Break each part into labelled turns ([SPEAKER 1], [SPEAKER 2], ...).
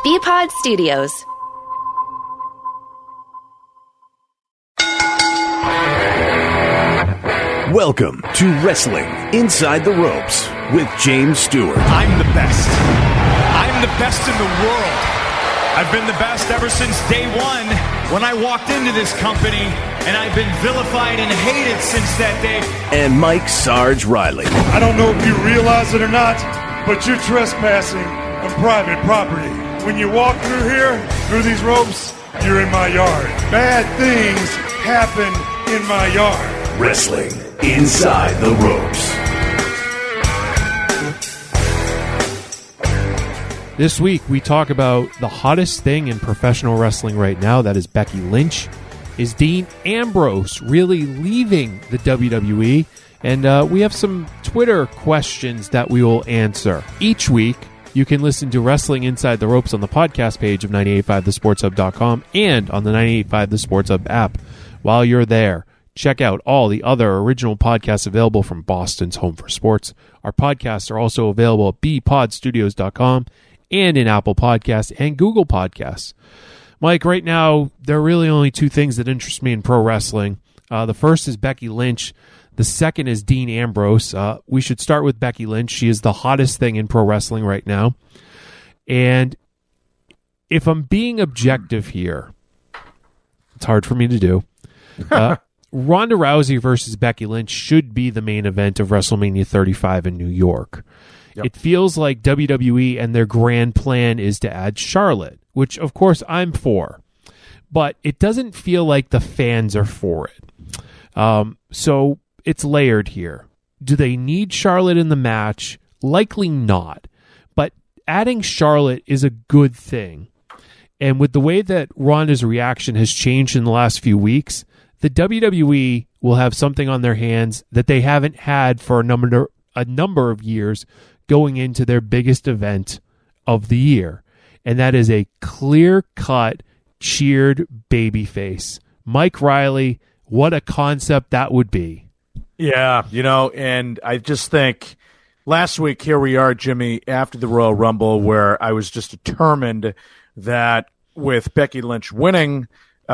[SPEAKER 1] BPod Studios.
[SPEAKER 2] Welcome to Wrestling Inside the Ropes with James Stewart.
[SPEAKER 3] I'm the best. I'm the best in the world. I've been the best ever since day one when I walked into this company, and I've been vilified and hated since that day.
[SPEAKER 2] And Mike Sarge Riley.
[SPEAKER 4] I don't know if you realize it or not, but you're trespassing on private property. When you walk through here, through these ropes, you're in my yard. Bad things happen in my yard.
[SPEAKER 2] Wrestling Inside the Ropes.
[SPEAKER 5] This week, we talk about the hottest thing in professional wrestling right now, that is Becky Lynch. Is Dean Ambrose really leaving the WWE? And we have some Twitter questions that we will answer. Each week, you can listen to Wrestling Inside the Ropes on the podcast page of 985thesportshub.com and on the 985 The Sports Hub app. While you're there, check out all the other original podcasts available from Boston's Home for Sports. Our podcasts are also available at bpodstudios.com and in Apple Podcasts and Google Podcasts. Mike, right now, there are really only two things that interest me in pro wrestling. The first is Becky Lynch. The second is Dean Ambrose. We should start with Becky Lynch. She is the hottest thing in pro wrestling right now. And if I'm being objective here, it's hard for me to do. Ronda Rousey versus Becky Lynch should be the main event of WrestleMania 35 in New York. Yep. It feels like WWE and their grand plan is to add Charlotte, which of course I'm for, but it doesn't feel like the fans are for it. So it's layered here. Do they need Charlotte in the match? Likely not, but adding Charlotte is a good thing. And with the way that Ronda's reaction has changed in the last few weeks, the WWE will have something on their hands that they haven't had for a number of years going into their biggest event of the year. And that is a clear-cut, cheered babyface. Mike Riley, what a concept that would be.
[SPEAKER 6] Yeah, and I just think last week, here we are, Jimmy, after the Royal Rumble, where I was just determined that with Becky Lynch winning,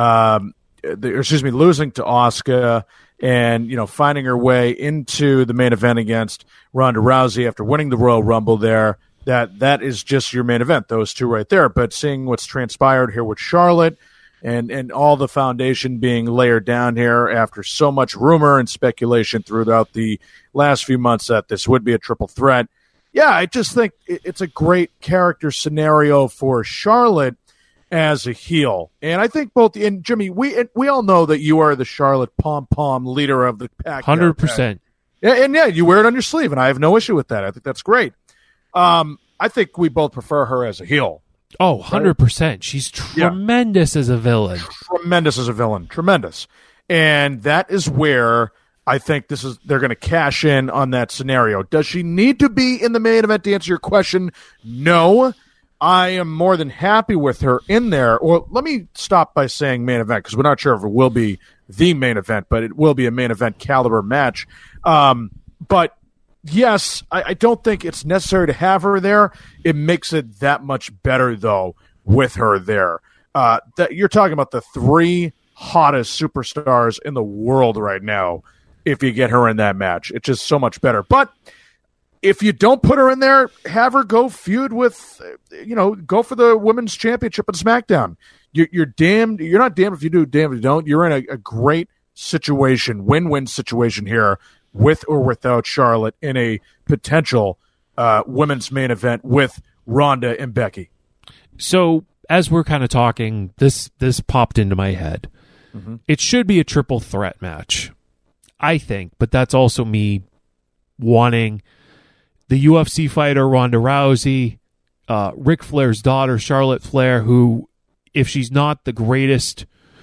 [SPEAKER 6] losing to Asuka and, finding her way into the main event against Ronda Rousey after winning the Royal Rumble there, that is just your main event, those two right there. But seeing what's transpired here with Charlotte and all the foundation being layered down here after so much rumor and speculation throughout the last few months that this would be a triple threat, yeah, I just think it's a great character scenario for Charlotte as a heel. And I think both, and Jimmy, we all know that you are the Charlotte pom-pom leader of the pack.
[SPEAKER 5] 100%.
[SPEAKER 6] And you wear it on your sleeve, and I have no issue with that. I think that's great. I think we both prefer her as a heel.
[SPEAKER 5] Oh, 100%. She's tremendous as a villain.
[SPEAKER 6] Tremendous as a villain. Tremendous. And that is where I think they're going to cash in on that scenario. Does she need to be in the main event to answer your question? No. I am more than happy with her in there. Or let me stop by saying main event, because we're not sure if it will be the main event, but it will be a main event caliber match. But yes, I don't think it's necessary to have her there. It makes it that much better, though, with her there. You're talking about the three hottest superstars in the world right now. If you get her in that match, it's just so much better. But if you don't put her in there, have her go feud with, go for the women's championship at SmackDown. You're damned. You're not damned if you do, damned if you don't. You're in a great situation, win-win situation here, with or without Charlotte in a potential women's main event with Ronda and Becky.
[SPEAKER 5] So as we're kind of talking, this popped into my head. Mm-hmm. It should be a triple threat match, I think, but that's also me wanting the UFC fighter Ronda Rousey, Ric Flair's daughter Charlotte Flair, who, if she's not the greatest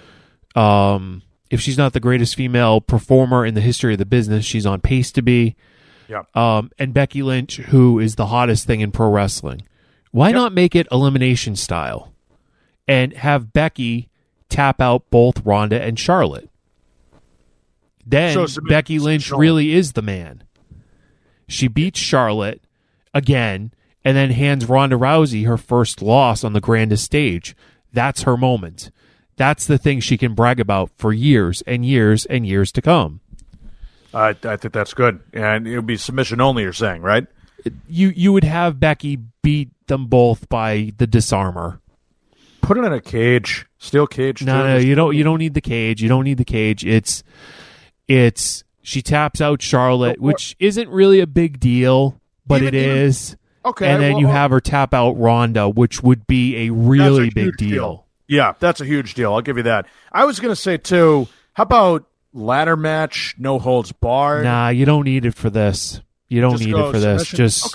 [SPEAKER 5] female performer in the history of the business, she's on pace to be.
[SPEAKER 6] Yep.
[SPEAKER 5] And Becky Lynch, who is the hottest thing in pro wrestling. Why not make it elimination style and have Becky tap out both Ronda and Charlotte? Then Becky Lynch really is the man. She beats Charlotte again, and then hands Ronda Rousey her first loss on the grandest stage. That's her moment. That's the thing she can brag about for years and years and years to come.
[SPEAKER 6] I think that's good. And it would be submission only, you're saying, right?
[SPEAKER 5] You would have Becky beat them both by the disarmor.
[SPEAKER 6] Put it in a cage. Steel cage.
[SPEAKER 5] No, you don't need the cage. You don't need the cage. It's she taps out Charlotte, which isn't really a big deal, but it is.
[SPEAKER 6] Okay.
[SPEAKER 5] And then you have her tap out Ronda, which would be a really big deal.
[SPEAKER 6] Yeah, that's a huge deal. I'll give you that. I was going to say, too, how about ladder match, no holds barred?
[SPEAKER 5] Nah, you don't need it for this. You don't need it for this.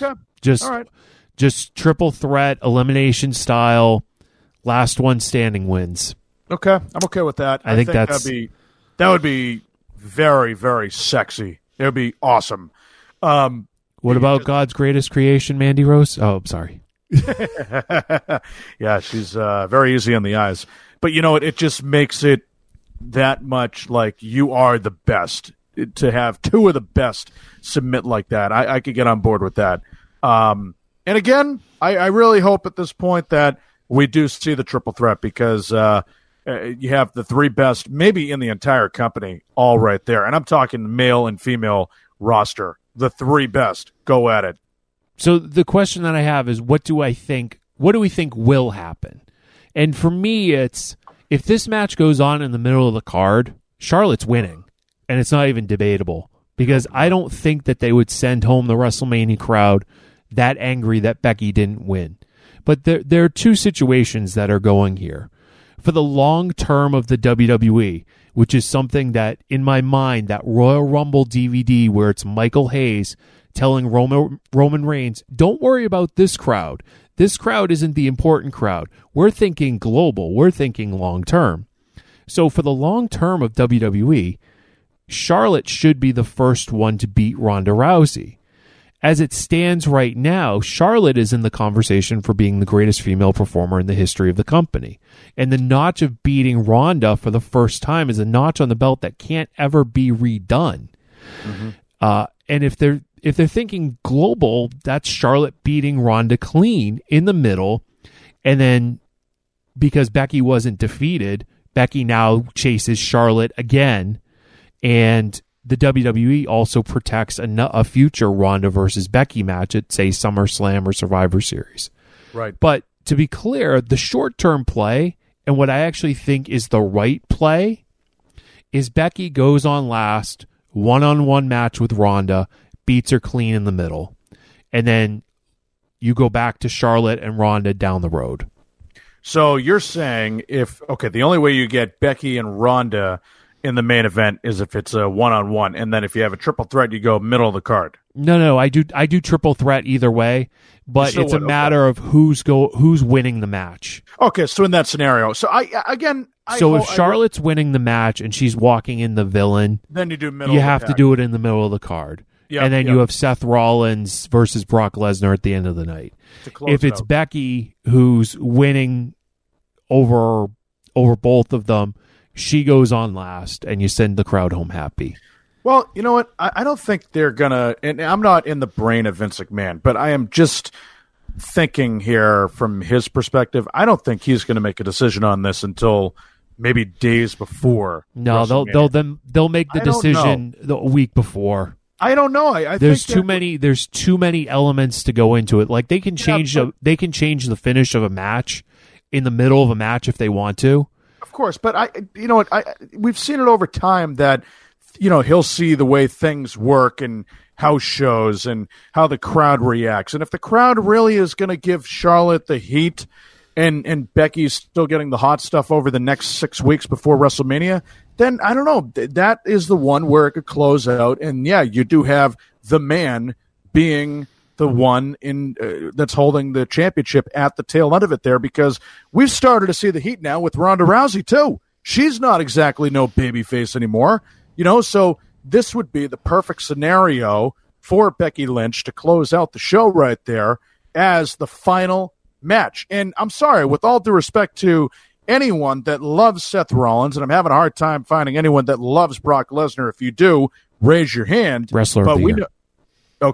[SPEAKER 5] Just triple threat, elimination style, last one standing wins.
[SPEAKER 6] Okay, I'm okay with that.
[SPEAKER 5] I think that
[SPEAKER 6] would be very, very sexy. It would be awesome.
[SPEAKER 5] What about God's greatest creation, Mandy Rose? Oh, I'm sorry.
[SPEAKER 6] Yeah, she's very easy on the eyes. But, it just makes it that much like you are the best. To have two of the best submit like that, I could get on board with that. And again, I really hope at this point that we do see the triple threat because you have the three best, maybe in the entire company, all right there. And I'm talking male and female roster. The three best. Go at it.
[SPEAKER 5] So the question that I have is, what do we think will happen? And for me, it's if this match goes on in the middle of the card, Charlotte's winning. And it's not even debatable because I don't think that they would send home the WrestleMania crowd that angry that Becky didn't win. But there are two situations that are going here. For the long term of the WWE, which is something that, in my mind, that Royal Rumble DVD where it's Michael Hayes telling Roman Reigns, don't worry about this crowd. This crowd isn't the important crowd. We're thinking global. We're thinking long term. So for the long term of WWE, Charlotte should be the first one to beat Ronda Rousey. As it stands right now, Charlotte is in the conversation for being the greatest female performer in the history of the company. And the notch of beating Ronda for the first time is a notch on the belt that can't ever be redone. Mm-hmm. And if they're thinking global, that's Charlotte beating Ronda clean in the middle. And then because Becky wasn't defeated, Becky now chases Charlotte again. And the WWE also protects a future Ronda versus Becky match at, say, SummerSlam or Survivor Series.
[SPEAKER 6] Right.
[SPEAKER 5] But to be clear, the short-term play, and what I actually think is the right play, is Becky goes on last, one-on-one match with Ronda, beats her clean in the middle. And then you go back to Charlotte and Ronda down the road.
[SPEAKER 6] So you're saying the only way you get Becky and Ronda in the main event is if it's a one-on-one, and then if you have a triple threat, you go middle of the card.
[SPEAKER 5] No, I do triple threat either way, but it's a matter of who's winning the match.
[SPEAKER 6] Okay, so in that scenario,
[SPEAKER 5] if Charlotte's winning the match and she's walking in the villain,
[SPEAKER 6] then you do middle.
[SPEAKER 5] You have to do it in the middle of the card, and then you have Seth Rollins versus Brock Lesnar at the end of the night. If it's Becky who's winning over both of them, she goes on last, and you send the crowd home happy.
[SPEAKER 6] Well, you know what? I don't think they're going to, and I'm not in the brain of Vince McMahon, but I am just thinking here from his perspective. I don't think he's going to make a decision on this until maybe days before.
[SPEAKER 5] No, they'll make the decision a week before.
[SPEAKER 6] I don't know. I
[SPEAKER 5] there's
[SPEAKER 6] think
[SPEAKER 5] there's too many elements to go into it. Like they can change the finish of a match in the middle of a match if they want to.
[SPEAKER 6] Of course, but we've seen it over time that he'll see the way things work and house shows and how the crowd reacts. And if the crowd really is going to give Charlotte the heat and Becky's still getting the hot stuff over the next 6 weeks before WrestleMania, then I don't know. That is the one where it could close out. And yeah, you do have the man being the one that's holding the championship at the tail end of it there, because we've started to see the heat now with Ronda Rousey too. She's not exactly no babyface anymore, so this would be the perfect scenario for Becky Lynch to close out the show right there as the final match. And I'm sorry, with all due respect to anyone that loves Seth Rollins, and I'm having a hard time finding anyone that loves Brock Lesnar. If you do, raise your hand.
[SPEAKER 5] Wrestler of the year.
[SPEAKER 6] Okay.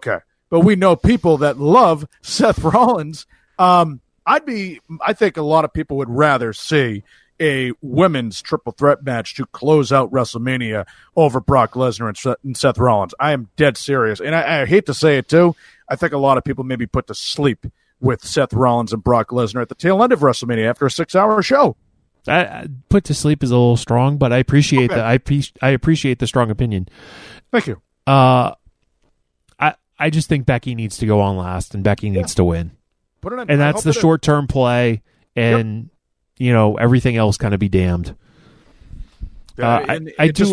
[SPEAKER 6] but we know people that love Seth Rollins. I think a lot of people would rather see a women's triple threat match to close out WrestleMania over Brock Lesnar and Seth Rollins. I am dead serious. And I hate to say it too. I think a lot of people maybe put to sleep with Seth Rollins and Brock Lesnar at the tail end of WrestleMania after a 6-hour show.
[SPEAKER 5] Put to sleep is a little strong, but I appreciate that. I appreciate the strong opinion.
[SPEAKER 6] Thank you.
[SPEAKER 5] I just think Becky needs to go on last, and Becky needs to win.
[SPEAKER 6] Put it in.
[SPEAKER 5] And that's the short-term play, and everything else kind of be damned. I do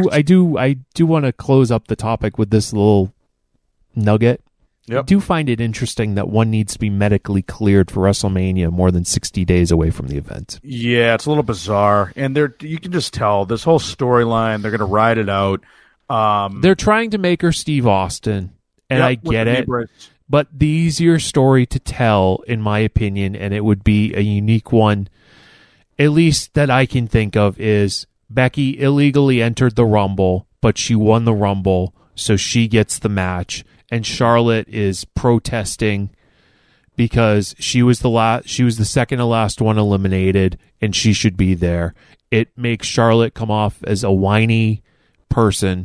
[SPEAKER 5] want to close up the topic with this little nugget.
[SPEAKER 6] Yep.
[SPEAKER 5] I do find it interesting that one needs to be medically cleared for WrestleMania more than 60 days away from the event.
[SPEAKER 6] Yeah, it's a little bizarre, and you can just tell this whole storyline. They're going to ride it out.
[SPEAKER 5] They're trying to make her Steve Austin, and I get it. But the easier story to tell, in my opinion, and it would be a unique one, at least that I can think of, is Becky illegally entered the Rumble, but she won the Rumble, so she gets the match. And Charlotte is protesting because she was the second to last one eliminated, and she should be there. It makes Charlotte come off as a whiny person,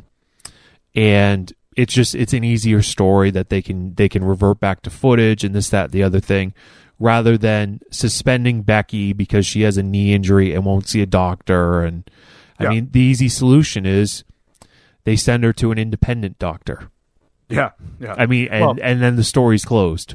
[SPEAKER 5] and it's an easier story that they can revert back to footage and this, that, the other thing, rather than suspending Becky because she has a knee injury and won't see a doctor. And I mean, the easy solution is they send her to an independent doctor.
[SPEAKER 6] Yeah.
[SPEAKER 5] I mean, and then the story's closed.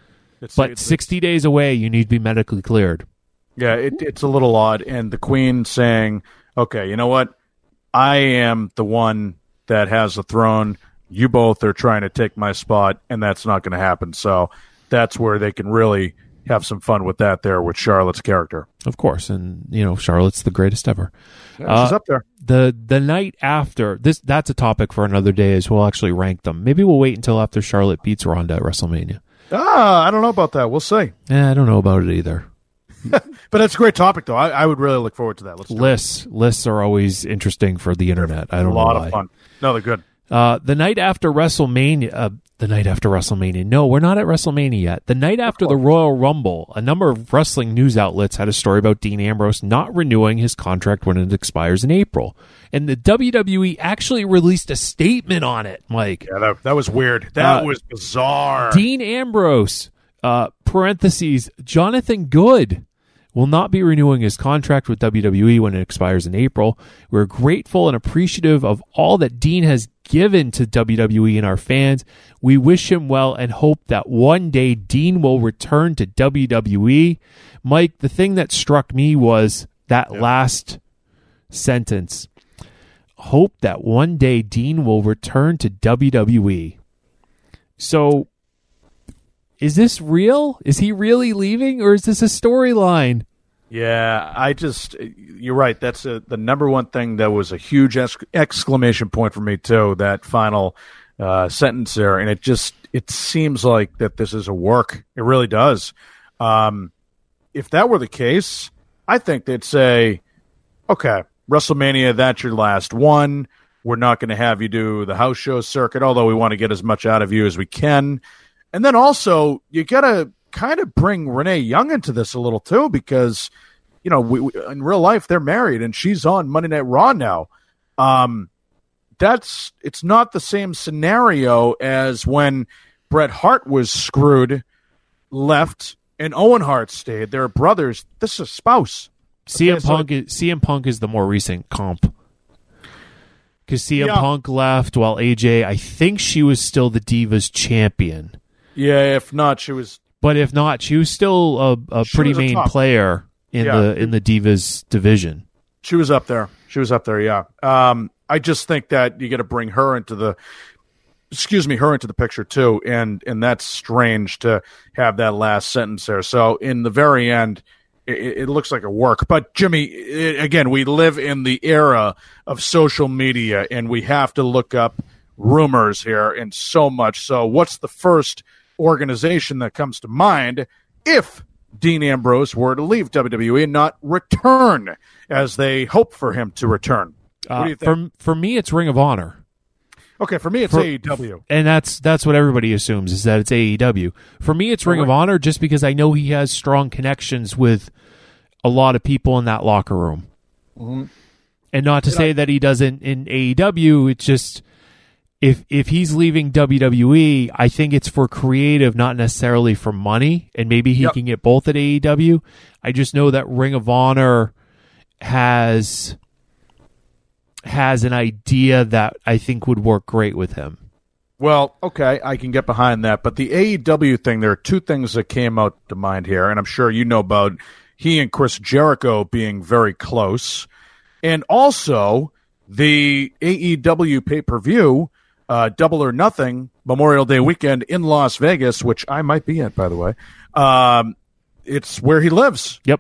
[SPEAKER 5] But 60 days away, you need to be medically cleared.
[SPEAKER 6] Yeah, it's a little odd. And the Queen saying, okay, you know what? I am the one that has the throne. You both are trying to take my spot, and that's not going to happen. So that's where they can really have some fun with that there with Charlotte's character.
[SPEAKER 5] Of course. And, Charlotte's the greatest ever.
[SPEAKER 6] Yeah, she's up there.
[SPEAKER 5] The night after, that's a topic for another day as we'll actually rank them. Maybe we'll wait until after Charlotte beats Ronda at WrestleMania.
[SPEAKER 6] I don't know about that. We'll see.
[SPEAKER 5] I don't know about it either.
[SPEAKER 6] But it's a great topic, though. I would really look forward to that.
[SPEAKER 5] Lists are always interesting for the internet. I don't know why.
[SPEAKER 6] A lot of fun. No, they're good.
[SPEAKER 5] The night after WrestleMania. No, we're not at WrestleMania yet. The night after the Royal Rumble, a number of wrestling news outlets had a story about Dean Ambrose not renewing his contract when it expires in April. And the WWE actually released a statement on it, Mike.
[SPEAKER 6] Yeah, that was weird. That was bizarre.
[SPEAKER 5] Dean Ambrose, parentheses, Jonathan Good, will not be renewing his contract with WWE when it expires in April. We're grateful and appreciative of all that Dean has given to WWE and our fans. We wish him well and hope that one day Dean will return to WWE. Mike, the thing that struck me was that last sentence. Hope that one day Dean will return to WWE. So, is this real? Is he really leaving, or is this a storyline?
[SPEAKER 6] Yeah, you're right. That's the number one thing that was a huge exclamation point for me, too, that final sentence there. And it seems like that this is a work. It really does. If that were the case, I think they'd say, okay, WrestleMania, that's your last one. We're not going to have you do the house show circuit, although we want to get as much out of you as we can. And then also, you got to kind of bring Renee Young into this a little, too, because, we in real life, they're married, and she's on Monday Night Raw now. It's not the same scenario as when Bret Hart was screwed, left, and Owen Hart stayed. They're brothers. This is a spouse.
[SPEAKER 5] CM Punk is the more recent comp. Because CM Punk left while AJ, I think she was still the Divas champion.
[SPEAKER 6] Yeah, if not, she was.
[SPEAKER 5] But if not, she was still a pretty main player in the Divas division.
[SPEAKER 6] She was up there. Yeah. I just think that you got to bring her into the picture too, and that's strange to have that last sentence there. So in the very end, it looks like a work. But Jimmy, again, we live in the era of social media, and we have to look up rumors here, and so much. So what's the first organization that comes to mind if Dean Ambrose were to leave WWE and not return as they hope for him to return? What do you think?
[SPEAKER 5] For me, it's Ring of Honor.
[SPEAKER 6] Okay, for me, it's AEW.
[SPEAKER 5] And that's what everybody assumes, is that it's AEW. For me, it's Ring of Honor, just because I know he has strong connections with a lot of people in that locker room.
[SPEAKER 6] Mm-hmm.
[SPEAKER 5] And not to say that he doesn't in AEW, it's just if he's leaving WWE, I think it's for creative, not necessarily for money, and maybe he can get both at AEW. I just know that Ring of Honor has an idea that I think would work great with him.
[SPEAKER 6] Well, okay, I can get behind that. But the AEW thing, there are two things that came out to mind here, and I'm sure you know about he and Chris Jericho being very close. And also the AEW pay-per-view, Double or Nothing, Memorial Day weekend in Las Vegas, which I might be at, by the way. It's where he lives.
[SPEAKER 5] Yep.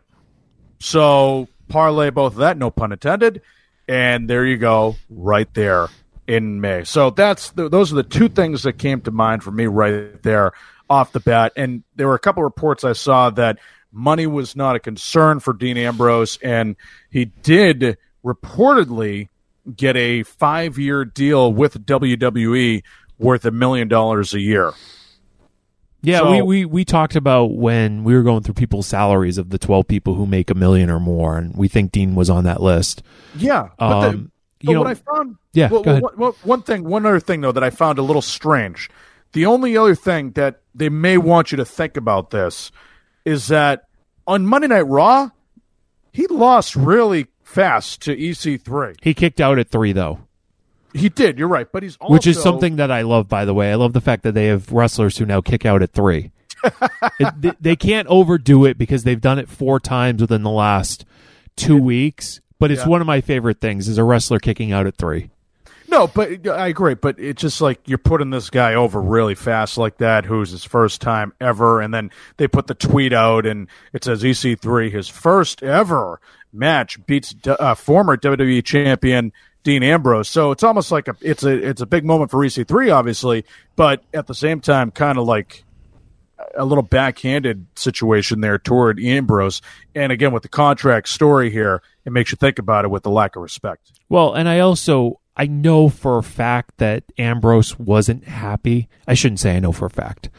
[SPEAKER 6] So parlay both of that, no pun intended. And there you go, right there in May. So those are the two things that came to mind for me right there off the bat. And there were a couple of reports I saw that money was not a concern for Dean Ambrose, and he did reportedly get a 5-year deal with WWE worth $1 million a year.
[SPEAKER 5] Yeah,
[SPEAKER 6] So,
[SPEAKER 5] we talked about when we were going through people's salaries of the 12 people who make $1 million or more, and we think Dean was on that list.
[SPEAKER 6] yeah, but what I found,
[SPEAKER 5] yeah, go ahead.
[SPEAKER 6] One other thing though that I found a little strange. The only other thing that they may want you to think about this is that on Monday Night Raw, he lost really fast to EC3.
[SPEAKER 5] He kicked out at 3, though.
[SPEAKER 6] He did, you're right, but he's also...
[SPEAKER 5] Which is something that I love, by the way. I love the fact that they have wrestlers who now kick out at 3. They can't overdo it because they've done it 4 times within the last 2 weeks, but it's one of my favorite things, is a wrestler kicking out at 3.
[SPEAKER 6] No, but I agree. But it's just like you're putting this guy over really fast like that, who's his first time ever, and then they put the tweet out, and it says EC3, his first ever match, beats former WWE champion Dean Ambrose. So it's almost like it's a big moment for EC3, obviously, but at the same time, kind of like a little backhanded situation there toward Ambrose. And again, with the contract story here, it makes you think about it with the lack of respect.
[SPEAKER 5] Well, and I know for a fact that Ambrose wasn't happy. I shouldn't say I know for a fact.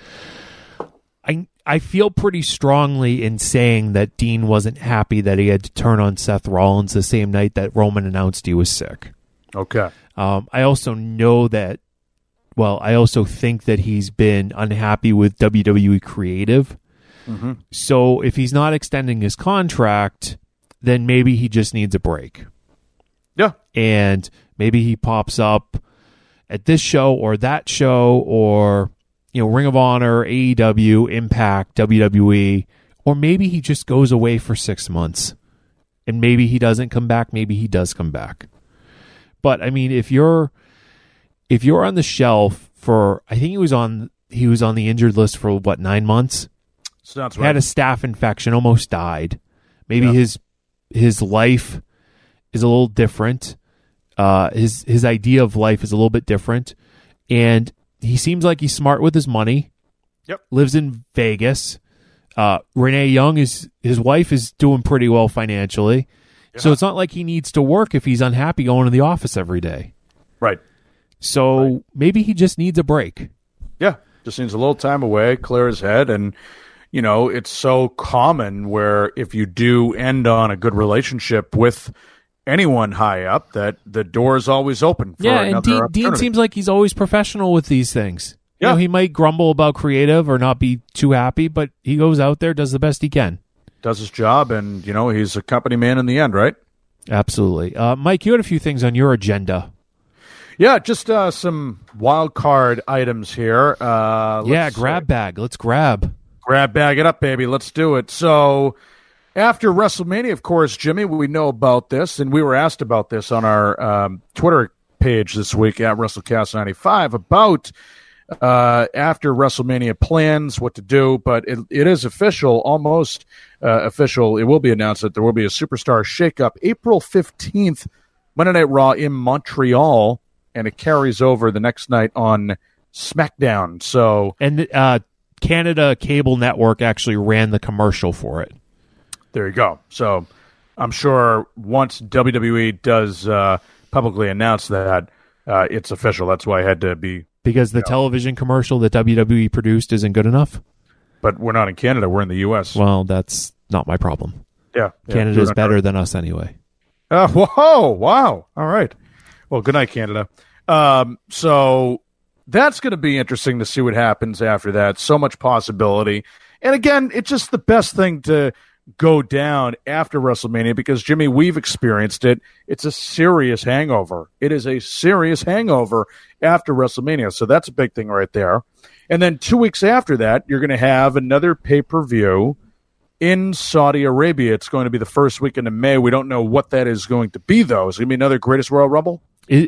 [SPEAKER 5] I feel pretty strongly in saying that Dean wasn't happy that he had to turn on Seth Rollins the same night that Roman announced he was sick.
[SPEAKER 6] Okay.
[SPEAKER 5] I also know that, I also think that he's been unhappy with WWE Creative. Mm-hmm. So if he's not extending his contract, then maybe he just needs a break.
[SPEAKER 6] Yeah.
[SPEAKER 5] And maybe he pops up at this show or that show, or, Ring of Honor, AEW, Impact, WWE, or maybe he just goes away for 6 months. And maybe he doesn't come back, maybe he does come back. But I mean, if you're on the shelf for, I think he was on the injured list for 9 months?
[SPEAKER 6] Sounds right.
[SPEAKER 5] Had a staph infection, almost died. Maybe his life is a little different. His idea of life is a little bit different, and he seems like he's smart with his money.
[SPEAKER 6] Yep.
[SPEAKER 5] Lives in Vegas. Renee Young, his wife, is doing pretty well financially. Yeah. So it's not like he needs to work if he's unhappy going to the office every day.
[SPEAKER 6] Right.
[SPEAKER 5] So maybe he just needs a break.
[SPEAKER 6] Yeah. Just needs a little time away, clear his head, and it's so common where if you do end on a good relationship with anyone high up, that the door is always open for another
[SPEAKER 5] and Dean seems like he's always professional with these things.
[SPEAKER 6] Yeah.
[SPEAKER 5] He might grumble about creative or not be too happy, but he goes out there, does the best he can.
[SPEAKER 6] Does his job, and, he's a company man in the end, right?
[SPEAKER 5] Absolutely. Mike, you had a few things on your agenda.
[SPEAKER 6] Yeah, just some wild card items here.
[SPEAKER 5] Grab bag. Let's grab.
[SPEAKER 6] Bag it up, baby. Let's do it. So after WrestleMania, of course, Jimmy, we know about this, and we were asked about this on our Twitter page this week at WrestleCast95 about after WrestleMania plans, what to do, but it is official, almost official. It will be announced that there will be a superstar shakeup April 15th, Monday Night Raw in Montreal, and it carries over the next night on SmackDown. So,
[SPEAKER 5] and Canada Cable Network actually ran the commercial for it.
[SPEAKER 6] There you go. So I'm sure once WWE does publicly announce that, it's official. That's why I had to be.
[SPEAKER 5] Because the television commercial that WWE produced isn't good enough?
[SPEAKER 6] But we're not in Canada. We're in the U.S.
[SPEAKER 5] Well, that's not my problem.
[SPEAKER 6] Yeah.
[SPEAKER 5] Canada's better than us anyway.
[SPEAKER 6] Whoa. Wow. All right. Well, good night, Canada. So that's going to be interesting to see what happens after that. So much possibility. And again, it's just the best thing to go down after WrestleMania because, Jimmy, we've experienced it. It's a serious hangover. It is a serious hangover after WrestleMania. So that's a big thing right there. And then 2 weeks after that, you're going to have another pay-per-view in Saudi Arabia. It's going to be the first weekend of May. We don't know what that is going to be, though. Is it going to be another Greatest Royal Rumble?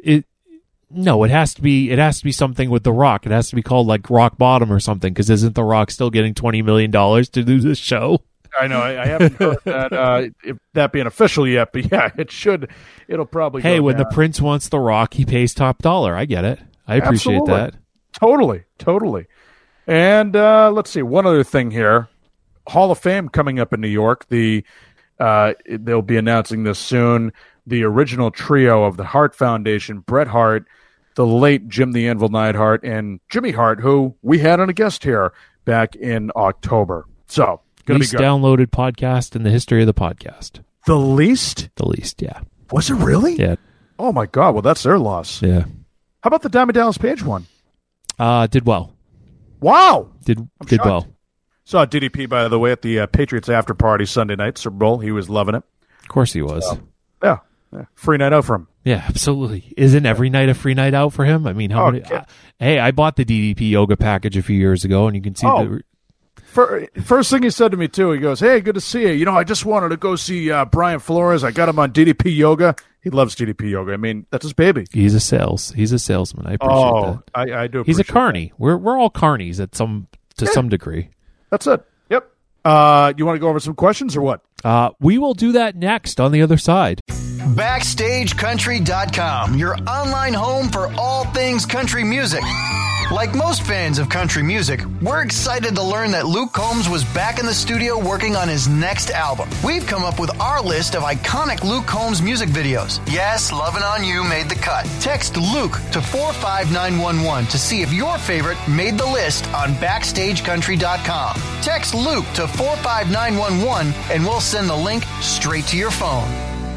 [SPEAKER 5] No, it has to be. It has to be something with The Rock. It has to be called like Rock Bottom or something. Because isn't The Rock still getting $20 million to do this show?
[SPEAKER 6] I know. I haven't heard that being official yet, but yeah, it should. It'll probably.
[SPEAKER 5] Hey,
[SPEAKER 6] go
[SPEAKER 5] when
[SPEAKER 6] down.
[SPEAKER 5] the Prince wants The Rock, he pays top dollar. I get it. I appreciate
[SPEAKER 6] Absolutely.
[SPEAKER 5] that.
[SPEAKER 6] Totally. And let's see, one other thing here. Hall of Fame coming up in New York. They'll be announcing this soon. The original trio of the Hart Foundation, Bret Hart, the late Jim the Anvil Neidhart, and Jimmy Hart, who we had on a guest here back in October. So, going to be good.
[SPEAKER 5] Least downloaded podcast in the history of the podcast.
[SPEAKER 6] The least?
[SPEAKER 5] The least, yeah.
[SPEAKER 6] Was it really?
[SPEAKER 5] Yeah.
[SPEAKER 6] Oh, my God. Well, that's their loss.
[SPEAKER 5] Yeah.
[SPEAKER 6] How about the Diamond Dallas Page one?
[SPEAKER 5] Did well.
[SPEAKER 6] Wow.
[SPEAKER 5] Did
[SPEAKER 6] shocked.
[SPEAKER 5] well.
[SPEAKER 6] Saw DDP, by the way, at the Patriots after party Sunday night, Super Bowl. He was loving it.
[SPEAKER 5] Of course he was.
[SPEAKER 6] Yeah. Free night out for him.
[SPEAKER 5] Yeah, absolutely. Isn't every night a free night out for him? I mean, how many? Hey, I bought the DDP yoga package a few years ago, and you can see
[SPEAKER 6] First thing he said to me, too, he goes, hey, good to see you. You know, I just wanted to go see Brian Flores. I got him on DDP yoga. He loves DDP yoga. I mean, that's his baby.
[SPEAKER 5] He's a salesman. I appreciate that.
[SPEAKER 6] I do appreciate
[SPEAKER 5] He's a carny.
[SPEAKER 6] That.
[SPEAKER 5] We're all carnies at some degree.
[SPEAKER 6] That's it. Yep. You want to go over some questions or what?
[SPEAKER 5] We will do that next on the other side.
[SPEAKER 1] BackstageCountry.com, your online home for all things country music. Like most fans of country music, we're excited to learn that Luke Combs was back in the studio working on his next album. We've come up with our list of iconic Luke Combs music videos. Yes, Lovin' On You made the cut. Text Luke to 45911 to see if your favorite made the list on BackstageCountry.com. Text Luke to 45911 and we'll send the link straight to your phone.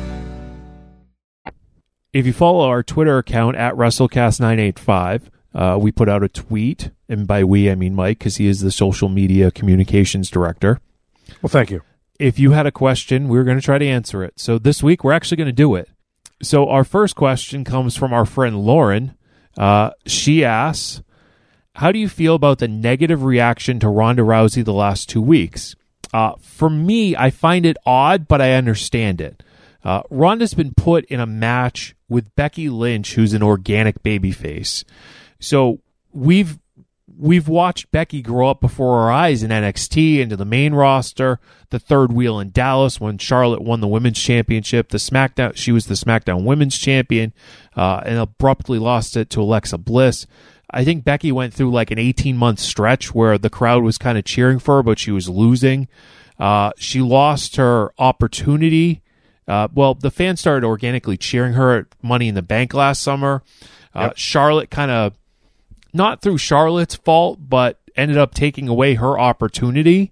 [SPEAKER 5] If you follow our Twitter account at WrestleCast985, we put out a tweet, and by we I mean Mike, because he is the social media communications director.
[SPEAKER 6] Well, thank you.
[SPEAKER 5] If you had a question, we were going to try to answer it. So this week, we're actually going to do it. So our first question comes from our friend Lauren. She asks, how do you feel about the negative reaction to Ronda Rousey the last 2 weeks? For me, I find it odd, but I understand it. Ronda's been put in a match with Becky Lynch, who's an organic babyface. So we've watched Becky grow up before our eyes in NXT, into the main roster, the third wheel in Dallas when Charlotte won the women's championship, she was the SmackDown women's champion, and abruptly lost it to Alexa Bliss. I think Becky went through like an 18-month stretch where the crowd was kind of cheering for her, but she was losing. She lost her opportunity. The fans started organically cheering her at Money in the Bank last summer.
[SPEAKER 6] Yep.
[SPEAKER 5] Charlotte kind of, not through Charlotte's fault, but ended up taking away her opportunity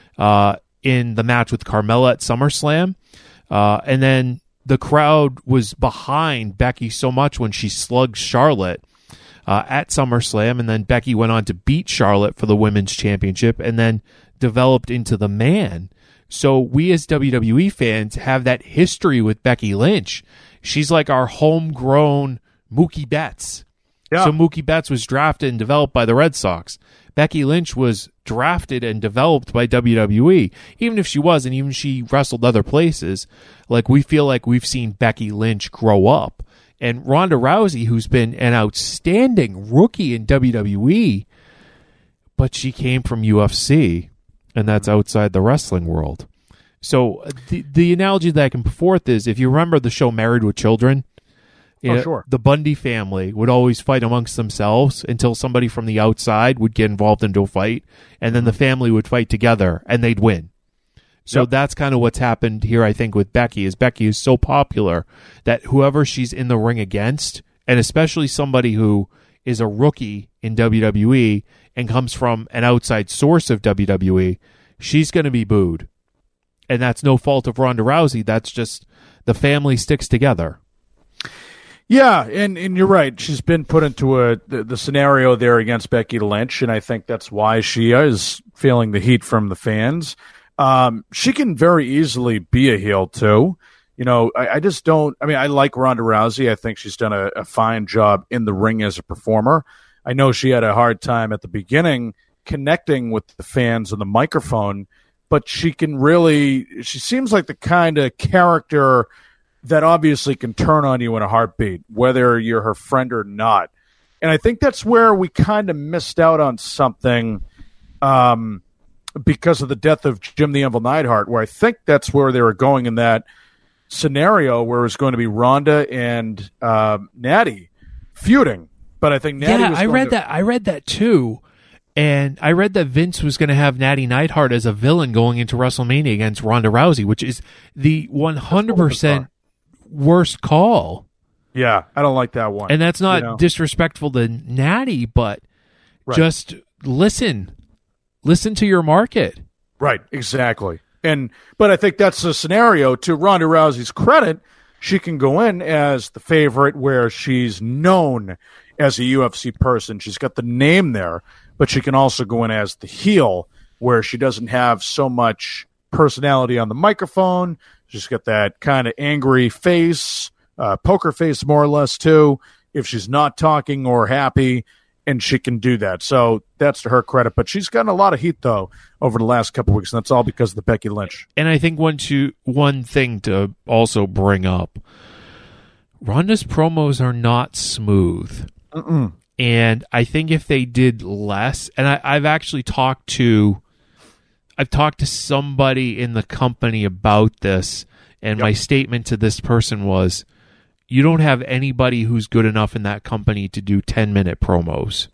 [SPEAKER 5] in the match with Carmella at SummerSlam. And then the crowd was behind Becky so much when she slugged Charlotte at SummerSlam, and then Becky went on to beat Charlotte for the Women's Championship and then developed into the man. So we as WWE fans have that history with Becky Lynch. She's like our homegrown Mookie Betts. Yeah. So Mookie Betts was drafted and developed by the Red Sox. Becky Lynch was drafted and developed by WWE. Even if she wasn't, even she wrestled other places, like we feel like we've seen Becky Lynch grow up. And Ronda Rousey, who's been an outstanding rookie in WWE, but she came from UFC, and that's outside the wrestling world. So the analogy that I can put forth is, if you remember the show Married with Children,
[SPEAKER 6] sure.
[SPEAKER 5] The Bundy family would always fight amongst themselves until somebody from the outside would get involved into a fight, and then the family would fight together, and they'd win. So that's kind of what's happened here, I think, with Becky. Becky is so popular that whoever she's in the ring against and especially somebody who is a rookie in WWE and comes from an outside source of WWE, she's going to be booed. And that's no fault of Ronda Rousey. That's just the family sticks together.
[SPEAKER 6] Yeah, and you're right. She's been put into the scenario there against Becky Lynch, and I think that's why she is feeling the heat from the fans. She can very easily be a heel, too. You know, I just don't – I mean, I like Ronda Rousey. I think she's done a fine job in the ring as a performer. I know she had a hard time at the beginning connecting with the fans on the microphone, but she can really – she seems like the kind of character – that obviously can turn on you in a heartbeat, whether you're her friend or not. And I think that's where we kind of missed out on something because of the death of Jim the Anvil Neidhart, where I think that's where they were going in that scenario where it was going to be Ronda and Natty feuding. But I think Natty was
[SPEAKER 5] I read that too. And I read that Vince was going to have Natty Neidhart as a villain going into WrestleMania against Ronda Rousey, which is the 100% worst call.
[SPEAKER 6] Yeah, I don't like that one.
[SPEAKER 5] And that's not disrespectful to Natty, but just listen to your market.
[SPEAKER 6] Right, exactly. But I think that's a scenario. To Ronda Rousey's credit, she can go in as the favorite where she's known as a UFC person. She's got the name there, but she can also go in as the heel where she doesn't have so much personality on the microphone. She's got that kind of angry face, poker face more or less too, if she's not talking or happy, and she can do that. So that's to her credit. But she's gotten a lot of heat, though, over the last couple of weeks, and that's all because of the Becky Lynch.
[SPEAKER 5] And I think one thing to also bring up, Ronda's promos are not smooth.
[SPEAKER 6] Mm-mm.
[SPEAKER 5] And I think if they did less, and I've actually talked to somebody in the company about this, and my statement to this person was, you don't have anybody who's good enough in that company to do 10-minute promos.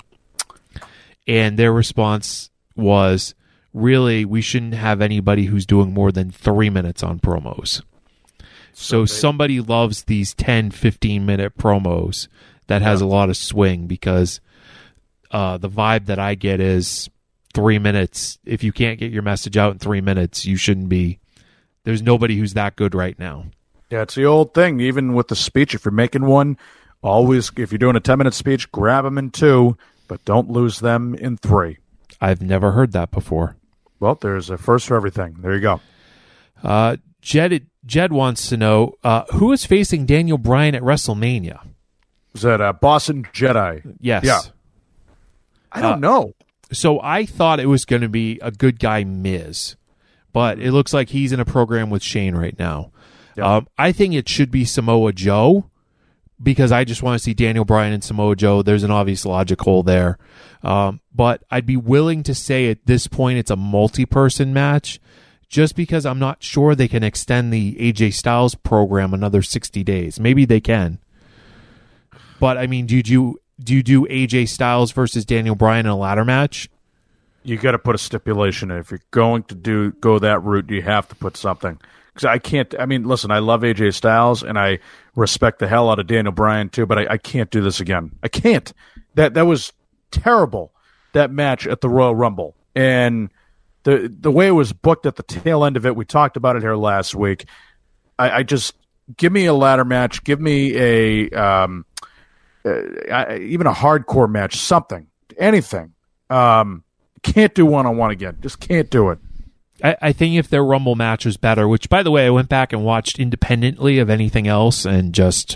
[SPEAKER 5] And their response was, really, we shouldn't have anybody who's doing more than 3 minutes on promos. So somebody loves these 10, 15-minute promos that has a lot of swing, because the vibe that I get is 3 minutes. If you can't get your message out in 3 minutes, you shouldn't be. There's nobody who's that good right now.
[SPEAKER 6] Yeah, it's the old thing. Even with the speech, if you're making one, always, if you're doing a 10-minute speech, grab them in 2, but don't lose them in 3.
[SPEAKER 5] I've never heard that before.
[SPEAKER 6] Well, there's a first for everything. There you go.
[SPEAKER 5] Jed wants to know, who is facing Daniel Bryan at WrestleMania?
[SPEAKER 6] Is that Boston Jedi?
[SPEAKER 5] Yes.
[SPEAKER 6] Yeah. I don't know.
[SPEAKER 5] So I thought it was going to be a good guy Miz, but it looks like he's in a program with Shane right now. Yep. I think it should be Samoa Joe, because I just want to see Daniel Bryan and Samoa Joe. There's an obvious logic hole there. But I'd be willing to say at this point it's a multi-person match, just because I'm not sure they can extend the AJ Styles program another 60 days. Maybe they can. But, I mean, do you do AJ Styles versus Daniel Bryan in a ladder match?
[SPEAKER 6] You got to put a stipulation in. If you're going to go that route, you have to put something. Because I can't. I mean, listen, I love AJ Styles and I respect the hell out of Daniel Bryan too, but I can't do this again. I can't. That was terrible. That match at the Royal Rumble, and the way it was booked at the tail end of it. We talked about it here last week. I just give me a ladder match. Give me a even a hardcore match. Something. Anything. Can't do one-on-one again. Just can't do it.
[SPEAKER 5] I think if their Rumble match was better, which, by the way, I went back and watched independently of anything else, and just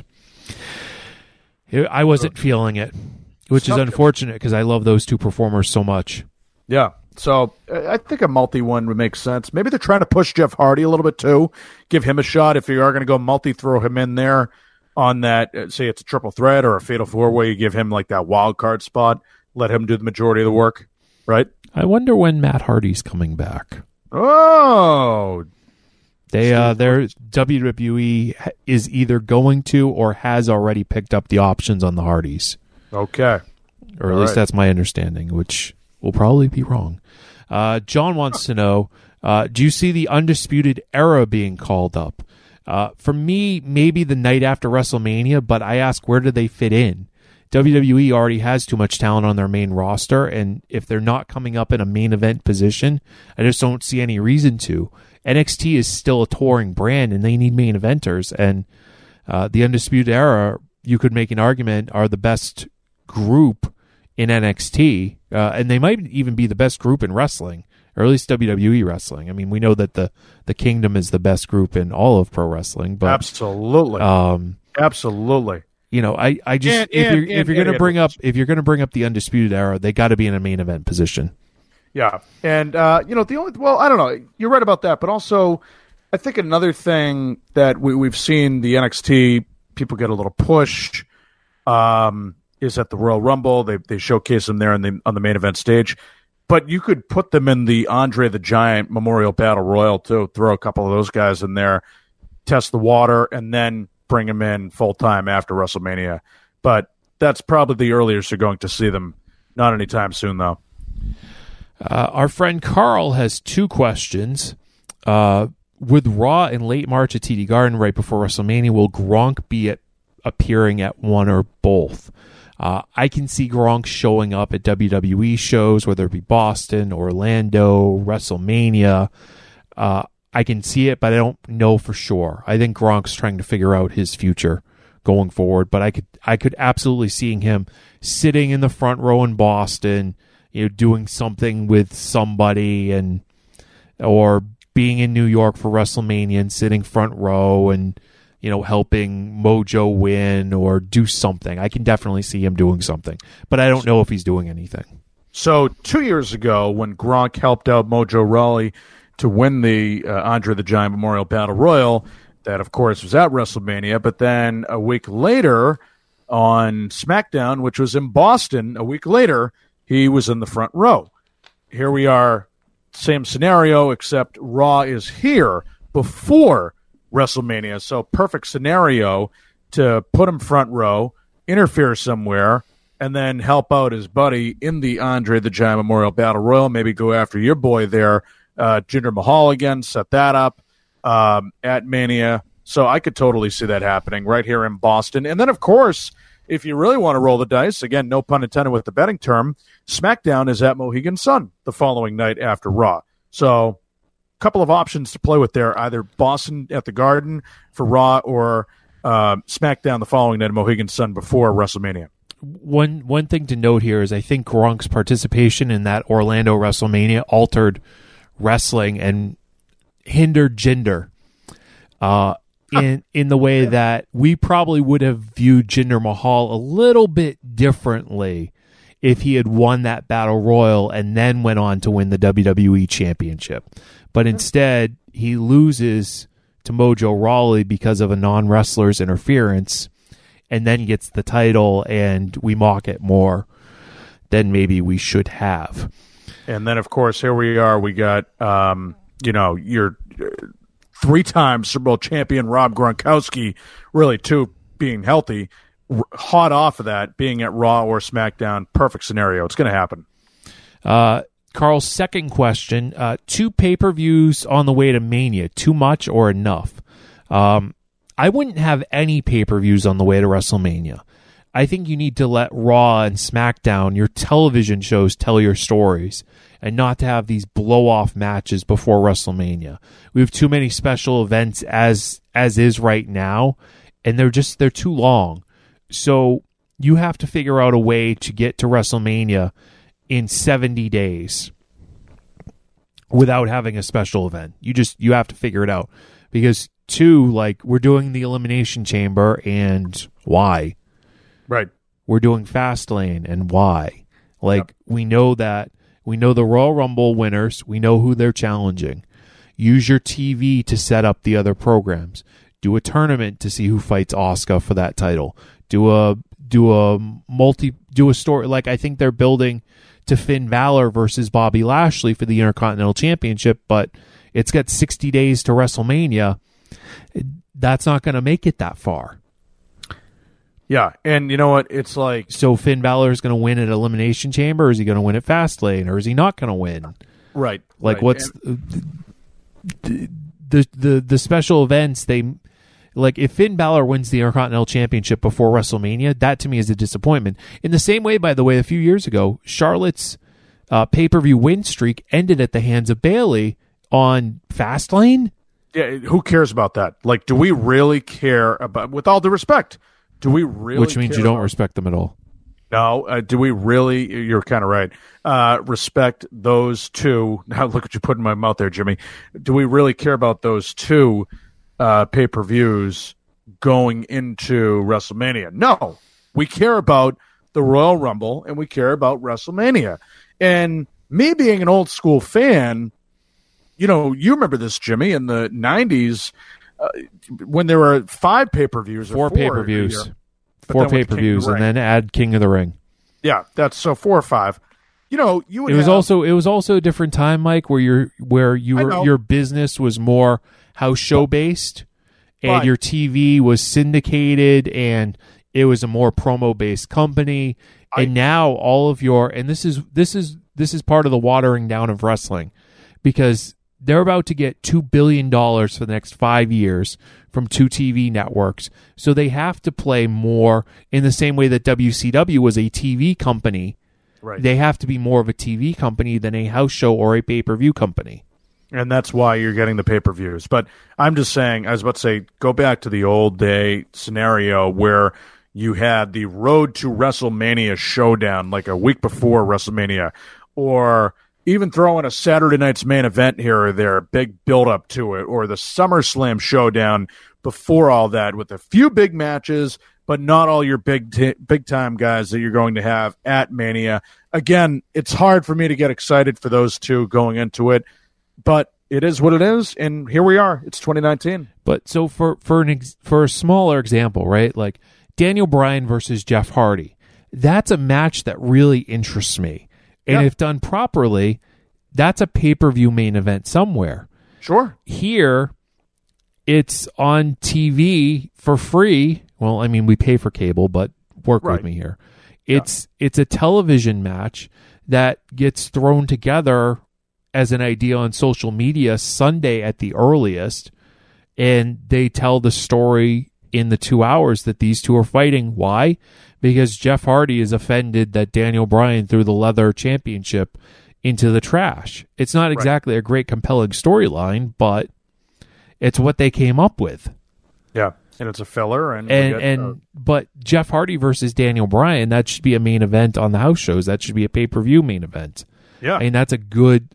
[SPEAKER 5] I wasn't feeling it, which is unfortunate because I love those two performers so much.
[SPEAKER 6] Yeah, so I think a multi one would make sense. Maybe they're trying to push Jeff Hardy a little bit too. Give him a shot. If you are going to go multi, throw him in there on that, say it's a triple threat or a fatal four-way, you give him like that wild card spot, let him do the majority of the work, right?
[SPEAKER 5] I wonder when Matt Hardy's coming back.
[SPEAKER 6] Oh,
[SPEAKER 5] their WWE is either going to or has already picked up the options on the Hardys.
[SPEAKER 6] Okay.
[SPEAKER 5] Or at least that's my understanding, which will probably be wrong. John wants to know, do you see the Undisputed Era being called up? For me, maybe the night after WrestleMania, but I ask, where do they fit in? WWE already has too much talent on their main roster, and if they're not coming up in a main event position, I just don't see any reason to. NXT is still a touring brand, and they need main eventers, and the Undisputed Era, you could make an argument, are the best group in NXT, and they might even be the best group in wrestling, or at least WWE wrestling. I mean, we know that the Kingdom is the best group in all of pro wrestling, but
[SPEAKER 6] absolutely, absolutely.
[SPEAKER 5] You know, I just if you're going to bring up the Undisputed Era, they got to be in a main event position.
[SPEAKER 6] Yeah, and I don't know. You're right about that, but also, I think another thing that we've seen the NXT people get a little push is at the Royal Rumble. They showcase them there on the main event stage, but you could put them in the Andre the Giant Memorial Battle Royal too. Throw a couple of those guys in there, test the water, and then bring them in full time after WrestleMania. But that's probably the earliest you're going to see them. Not anytime soon, though.
[SPEAKER 5] Our friend Carl has two questions. With Raw in late March at TD Garden right before WrestleMania, will Gronk be appearing at one or both? I can see Gronk showing up at WWE shows, whether it be Boston, Orlando, WrestleMania. I can see it, but I don't know for sure. I think Gronk's trying to figure out his future going forward, but I could absolutely seeing him sitting in the front row in Boston, doing something with somebody, or being in New York for WrestleMania and sitting front row and helping Mojo win or do something. I can definitely see him doing something, but I don't know if he's doing anything.
[SPEAKER 6] So 2 years ago, when Gronk helped out Mojo Rawley to win the Andre the Giant Memorial Battle Royal, that, of course, was at WrestleMania. But then a week later on SmackDown, which was in Boston, a week later, he was in the front row. Here we are, same scenario, except Raw is here before WrestleMania. So perfect scenario to put him front row, interfere somewhere, and then help out his buddy in the Andre the Giant Memorial Battle Royal. Maybe go after your boy there, Jinder Mahal again, set that up at Mania. So I could totally see that happening right here in Boston. And then, of course, if you really want to roll the dice, again, no pun intended with the betting term, SmackDown is at Mohegan Sun the following night after Raw. So a couple of options to play with there, either Boston at the Garden for Raw or SmackDown the following night at Mohegan Sun before WrestleMania.
[SPEAKER 5] One thing to note here is I think Gronk's participation in that Orlando WrestleMania altered wrestling and hindered Jinder in the way that we probably would have viewed Jinder Mahal a little bit differently if he had won that Battle Royal and then went on to win the WWE Championship. But instead, he loses to Mojo Rawley because of a non-wrestler's interference and then gets the title, and we mock it more than maybe we should have.
[SPEAKER 6] And then, of course, here we are. We got, your three-time Super Bowl champion Rob Gronkowski, really, too, being healthy, hot off of that, being at Raw or SmackDown. Perfect scenario. It's going to happen.
[SPEAKER 5] Carl's second question, 2 pay-per-views on the way to Mania, too much or enough? I wouldn't have any pay-per-views on the way to WrestleMania. I think you need to let Raw and SmackDown, your television shows, tell your stories and not to have these blow-off matches before WrestleMania. We have too many special events as is right now, and they're too long. So you have to figure out a way to get to WrestleMania in 70 days without having a special event. You have to figure it out. Because 2, we're doing the Elimination Chamber, and why?
[SPEAKER 6] Right.
[SPEAKER 5] We're doing Fastlane, and why? We know the Royal Rumble winners. We know who they're challenging. Use your TV to set up the other programs. Do a tournament to see who fights Asuka for that title. Do a story. I think they're building to Finn Balor versus Bobby Lashley for the Intercontinental Championship, but it's got 60 days to WrestleMania. That's not going to make it that far.
[SPEAKER 6] Yeah, and you know what? It's like...
[SPEAKER 5] So Finn Balor is going to win at Elimination Chamber, or is he going to win at Fastlane, or is he not going to win?
[SPEAKER 6] Right.
[SPEAKER 5] What's... The special events, Like, if Finn Balor wins the Intercontinental Championship before WrestleMania, that to me is a disappointment. In the same way, by the way, a few years ago, Charlotte's pay-per-view win streak ended at the hands of Bayley on Fastlane.
[SPEAKER 6] Yeah, who cares about that? Like, do we really care about, with all due respect, do we really
[SPEAKER 5] Which means
[SPEAKER 6] care
[SPEAKER 5] you don't
[SPEAKER 6] about,
[SPEAKER 5] respect them at all.
[SPEAKER 6] No, do we really, you're kind of right, respect those two? Now, look what you put in my mouth there, Jimmy. Do we really care about those two pay-per-views going into WrestleMania? No, we care about the Royal Rumble and we care about WrestleMania. And me being an old school fan, you know, you remember this, Jimmy, in the 90s when there were 5 pay-per-views.
[SPEAKER 5] Four pay-per-views. 4 pay-per-views, and then add King of the Ring.
[SPEAKER 6] Yeah, that's so 4 or 5. You know, you would
[SPEAKER 5] it was also a different time, Mike, where your business was more house show based, and your TV was syndicated, and it was a more promo based company. And now all of your, and this is part of the watering down of wrestling, because they're about to get $2 billion for the next 5 years from 2 TV networks. So they have to play more in the same way that WCW was a TV company.
[SPEAKER 6] Right.
[SPEAKER 5] They have to be more of a TV company than a house show or a pay-per-view company.
[SPEAKER 6] And that's why you're getting the pay-per-views. But I'm just saying, I was about to say, go back to the old day scenario where you had the Road to WrestleMania showdown like a week before WrestleMania, or even throw in a Saturday night's main event here or there, big build-up to it, or the SummerSlam showdown before all that with a few big matches, but not all your big-time guys that you're going to have at Mania. Again, it's hard for me to get excited for those two going into it, but it is what it is, and here we are. It's 2019.
[SPEAKER 5] But so for a smaller example, right, like Daniel Bryan versus Jeff Hardy, that's a match that really interests me. And if done properly, that's a pay-per-view main event somewhere.
[SPEAKER 6] Sure.
[SPEAKER 5] Here, it's on TV for free. Well, I mean, we pay for cable, but work with me here. It's a television match that gets thrown together as an idea on social media Sunday at the earliest, and they tell the story in the 2 hours that these two are fighting. Why? Because Jeff Hardy is offended that Daniel Bryan threw the leather championship into the trash. It's not exactly a great compelling storyline, but it's what they came up with.
[SPEAKER 6] Yeah, and it's a filler.
[SPEAKER 5] But Jeff Hardy versus Daniel Bryan, that should be a main event on the house shows. That should be a pay-per-view main event.
[SPEAKER 6] Yeah,
[SPEAKER 5] and that's a good.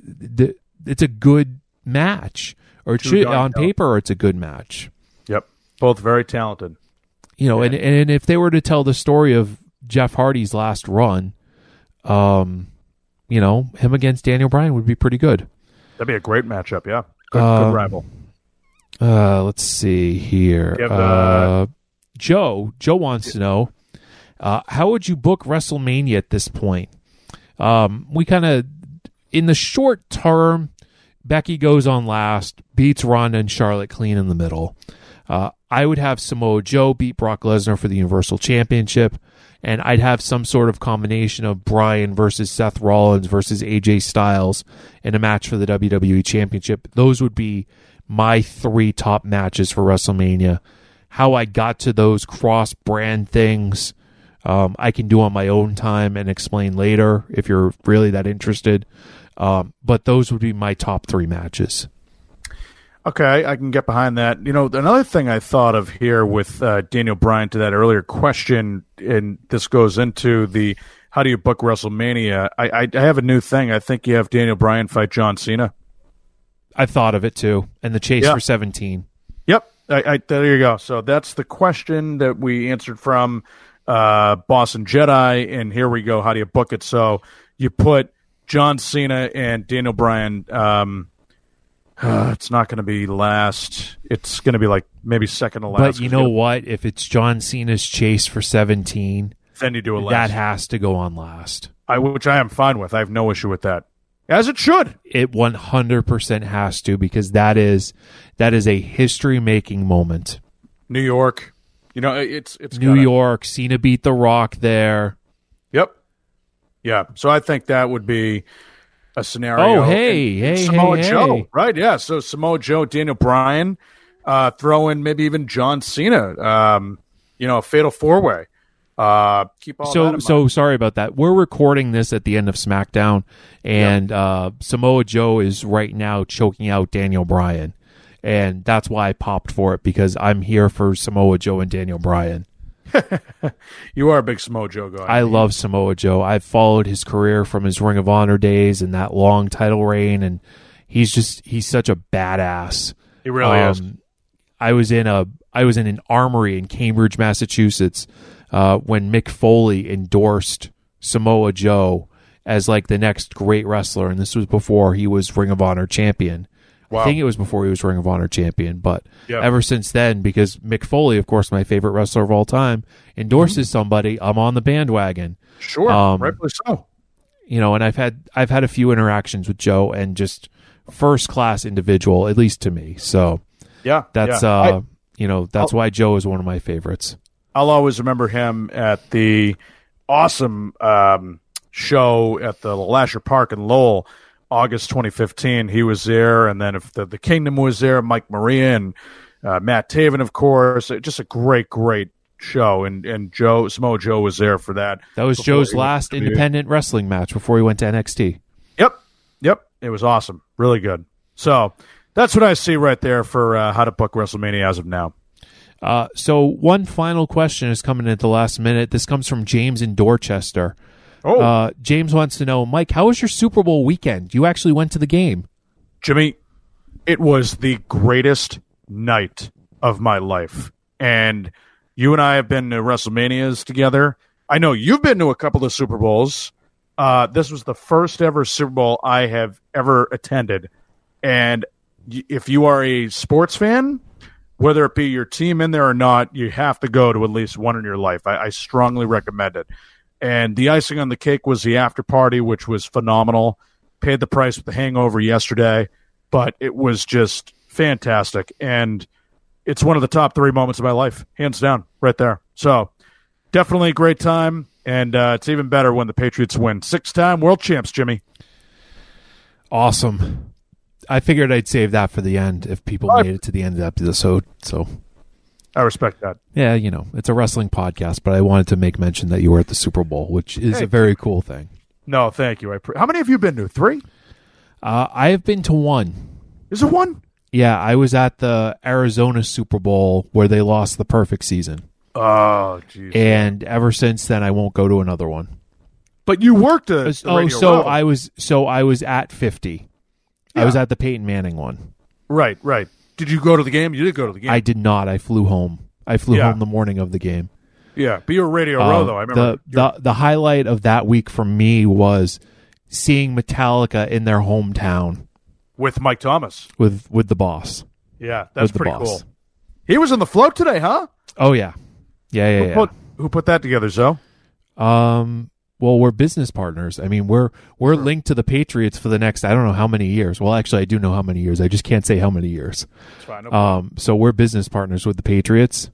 [SPEAKER 5] It's a good match, or it should, on paper, it's a good match.
[SPEAKER 6] Yep, both very talented.
[SPEAKER 5] You know, and if they were to tell the story of Jeff Hardy's last run, you know, him against Daniel Bryan would be pretty good.
[SPEAKER 6] That'd be a great matchup, yeah. Good rival.
[SPEAKER 5] Let's see here. Joe wants to know, how would you book WrestleMania at this point? We kind of, in the short term, Becky goes on last, beats Ronda and Charlotte clean in the middle. I would have Samoa Joe beat Brock Lesnar for the Universal Championship, and I'd have some sort of combination of Bryan versus Seth Rollins versus AJ Styles in a match for the WWE Championship. Those would be my 3 top matches for WrestleMania. How I got to those cross-brand things, I can do on my own time and explain later if you're really that interested. But those would be my top 3 matches.
[SPEAKER 6] Okay, I can get behind that. You know, another thing I thought of here with Daniel Bryan to that earlier question, and this goes into the how do you book WrestleMania? I have a new thing. I think you have Daniel Bryan fight John Cena.
[SPEAKER 5] I thought of it too, and the chase for 17.
[SPEAKER 6] Yep, there you go. So that's the question that we answered from Boston Jedi, and here we go. How do you book it? So you put John Cena and Daniel Bryan. It's not going to be last. It's going to be like maybe second to last.
[SPEAKER 5] But you know what? If it's John Cena's chase for 17,
[SPEAKER 6] then you do a last.
[SPEAKER 5] That has to go on last.
[SPEAKER 6] Which I am fine with. I have no issue with that. As it should.
[SPEAKER 5] It 100% has to, because that is a history-making moment.
[SPEAKER 6] New York. You know, it's
[SPEAKER 5] New York. Cena beat The Rock there.
[SPEAKER 6] Yep. Yeah. So I think that would be a scenario.
[SPEAKER 5] Oh, hey,
[SPEAKER 6] Samoa Joe,
[SPEAKER 5] hey.
[SPEAKER 6] right? Yeah. So Samoa Joe, Daniel Bryan. Throw in maybe even John Cena, a fatal 4-way. Keep all that in mind.
[SPEAKER 5] So sorry about that. We're recording this at the end of SmackDown, and Samoa Joe is right now choking out Daniel Bryan, and that's why I popped for it, because I'm here for Samoa Joe and Daniel Bryan.
[SPEAKER 6] You are a big Samoa Joe guy.
[SPEAKER 5] I love Samoa Joe. I've followed his career from his Ring of Honor days and that long title reign, and he's such a badass.
[SPEAKER 6] He really is.
[SPEAKER 5] I was in an armory in Cambridge, Massachusetts, when Mick Foley endorsed Samoa Joe as like the next great wrestler, and this was before he was Ring of Honor champion. Wow. I think it was before he was Ring of Honor champion, but ever since then, because Mick Foley, of course, my favorite wrestler of all time, endorses somebody, I'm on the bandwagon.
[SPEAKER 6] Sure, rightfully so.
[SPEAKER 5] And I've had a few interactions with Joe, and just first class individual, at least to me. So that's that's why Joe is one of my favorites.
[SPEAKER 6] I'll always remember him at the awesome show at the Lasher Park in Lowell, August 2015. He was there, and then if the Kingdom was there, Mike Maria and Matt Taven, of course. Just a great show, and Samoa Joe was there for that.
[SPEAKER 5] That was Joe's last independent wrestling match before he went to NXT.
[SPEAKER 6] Yep. It was awesome. Really good. So that's what I see right there for how to book WrestleMania as of now.
[SPEAKER 5] So one final question is coming at the last minute. This comes from James in Dorchester. James wants to know, Mike, how was your Super Bowl weekend? You actually went to the game.
[SPEAKER 6] Jimmy, it was the greatest night of my life. And you and I have been to WrestleManias together. I know you've been to a couple of Super Bowls. This was the first ever Super Bowl I have ever attended. And if you are a sports fan, whether it be your team in there or not, you have to go to at least one in your life. I strongly recommend it. And the icing on the cake was the after party, which was phenomenal. Paid the price with the hangover yesterday, but it was just fantastic. And it's one of the top 3 moments of my life, hands down, right there. So definitely a great time, and it's even better when the Patriots win. 6-time world champs, Jimmy.
[SPEAKER 5] Awesome. I figured I'd save that for the end if people made it to the end of the episode. So
[SPEAKER 6] I respect that.
[SPEAKER 5] Yeah, it's a wrestling podcast, but I wanted to make mention that you were at the Super Bowl, which is a very cool thing.
[SPEAKER 6] No, thank you. How many have you been to? 3?
[SPEAKER 5] I have been to 1.
[SPEAKER 6] Is it 1?
[SPEAKER 5] Yeah, I was at the Arizona Super Bowl where they lost the perfect season.
[SPEAKER 6] Oh, jeez.
[SPEAKER 5] And ever since then, I won't go to another one.
[SPEAKER 6] But you worked at Radio Row.
[SPEAKER 5] I was at 50. Yeah. I was at the Peyton Manning one.
[SPEAKER 6] Right. Did you go to the game? You did go to the game.
[SPEAKER 5] I did not. I flew home. Home the morning of the game.
[SPEAKER 6] Yeah, but you were Radio Row, though. I remember.
[SPEAKER 5] The highlight of that week for me was seeing Metallica in their hometown.
[SPEAKER 6] With Mike Thomas.
[SPEAKER 5] With the boss.
[SPEAKER 6] Yeah, that's pretty cool. He was in the float today, huh?
[SPEAKER 5] Oh, yeah. Yeah.
[SPEAKER 6] Who put that together, Zoe?
[SPEAKER 5] Well, we're business partners. I mean, we're linked to the Patriots for the next, I don't know how many years. Well, actually, I do know how many years. I just can't say how many years.
[SPEAKER 6] That's fine. No problem.
[SPEAKER 5] So we're business partners with the Patriots.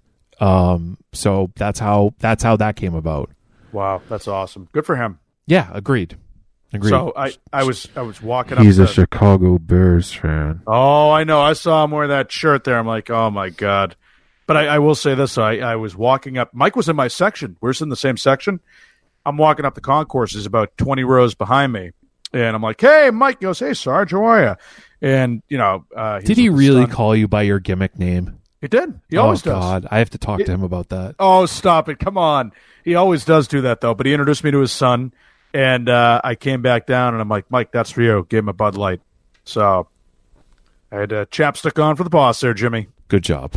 [SPEAKER 5] So that's how that came about.
[SPEAKER 6] Wow, that's awesome. Good for him.
[SPEAKER 5] Yeah, agreed.
[SPEAKER 6] So I was walking up.
[SPEAKER 5] He's a Chicago Bears fan.
[SPEAKER 6] Oh, I know. I saw him wear that shirt there. I'm like, oh my God. But I will say this: I was walking up. Mike was in my section. We're in the same section. I'm walking up the concourse. He's about 20 rows behind me, and I'm like, "Hey, Mike." He goes, "Hey, Sarge, how are you?" And
[SPEAKER 5] did he really call you by your gimmick name?
[SPEAKER 6] He did. He always does.
[SPEAKER 5] God, I have to talk to him about that.
[SPEAKER 6] Oh, stop it! Come on. He always does do that, though. But he introduced me to his son. And I came back down, and I'm like, Mike, that's for you. Gave him a Bud Light. So I had a chapstick on for the boss there, Jimmy.
[SPEAKER 5] Good job.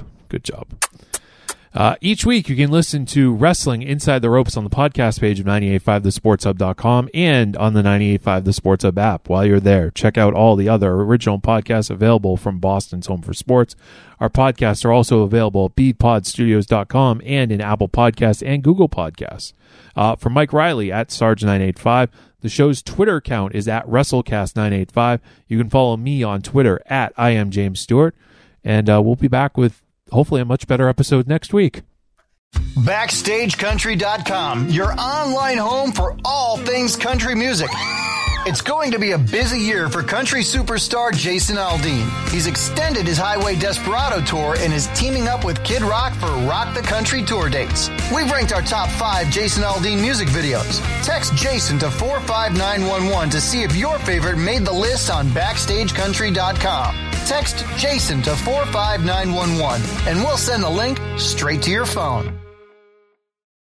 [SPEAKER 5] Each week, you can listen to Wrestling Inside the Ropes on the podcast page of 985thesportshub.com and on the 985 The Sports Hub app. While you're there, check out all the other original podcasts available from Boston's Home for Sports. Our podcasts are also available at beatpodstudios.com and in Apple Podcasts and Google Podcasts. For Mike Riley at Sarge985, the show's Twitter account is at WrestleCast985. You can follow me on Twitter at IamJamesStewart. And we'll be back with hopefully a much better episode next week.
[SPEAKER 1] BackstageCountry.com, your online home for all things country music. It's going to be a busy year for country superstar Jason Aldean. He's extended his Highway Desperado tour and is teaming up with Kid Rock for Rock the Country tour dates. We've ranked our top 5 Jason Aldean music videos. Text Jason to 45911 to see if your favorite made the list on BackstageCountry.com. Text Jason to 45911 and we'll send the link straight to your phone.